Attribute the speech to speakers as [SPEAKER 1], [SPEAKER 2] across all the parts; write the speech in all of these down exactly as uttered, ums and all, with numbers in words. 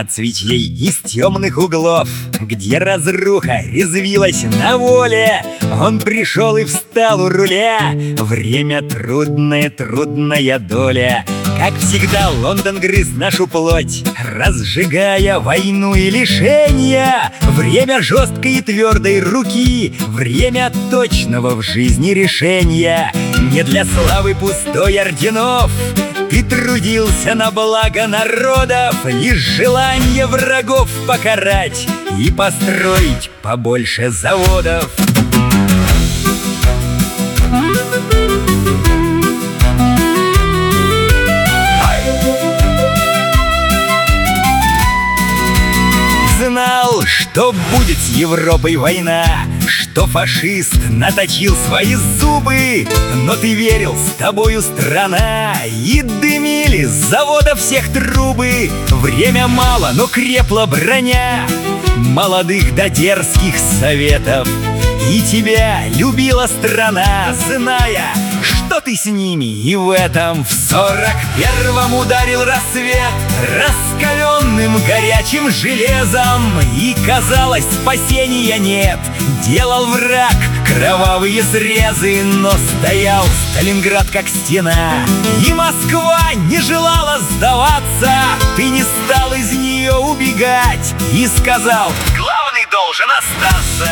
[SPEAKER 1] от свечей из темных углов, где разруха резвилась на воле, он пришел и встал у руля. Время трудное, трудная доля. Как всегда, Лондон грыз нашу плоть, разжигая войну и лишения. Время жесткой и твердой руки, время точного в жизни решения. Не для славы пустой орденов ты трудился на благо народов, лишь желание врагов покарать и построить побольше заводов. Знал, что будет с Европой война, что фашист наточил свои зубы, но ты верил, с тобою страна, и дымили с завода всех трубы. Время мало, но крепла броня молодых да дерзких советов, и тебя любила страна, зная, что ты с ними. И в этом в сорок первом ударил рассвет раскаленным горячим железом, и казалось, спасения нет. Делал враг кровавые срезы, но стоял Сталинград как стена, и Москва не желала сдаваться. Ты не стал из нее убегать и сказал: главный должен остаться.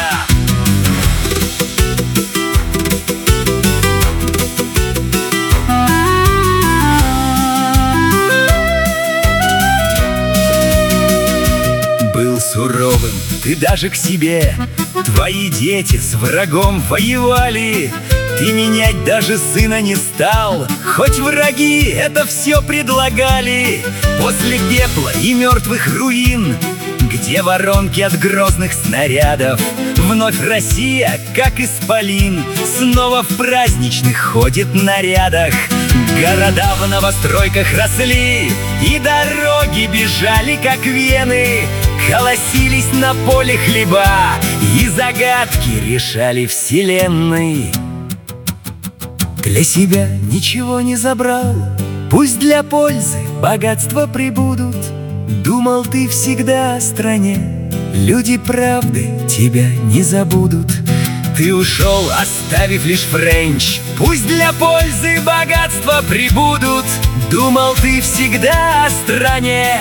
[SPEAKER 1] Суровым ты даже к себе, твои дети с врагом воевали. Ты менять даже сына не стал, хоть враги это все предлагали. После пепла и мертвых руин, где воронки от грозных снарядов, вновь Россия, как исполин, снова в праздничных ходит нарядах. Города в новостройках росли, и дороги бежали, как вены. Колосились на поле хлеба, и загадки решали вселенной. Для себя ничего не забрал, пусть для пользы богатства прибудут. Думал ты всегда о стране, люди правды тебя не забудут. Ты ушел, оставив лишь френч, пусть для пользы богатства прибудут. Думал ты всегда о стране,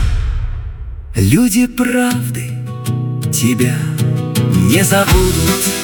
[SPEAKER 1] люди правды тебя не забудут.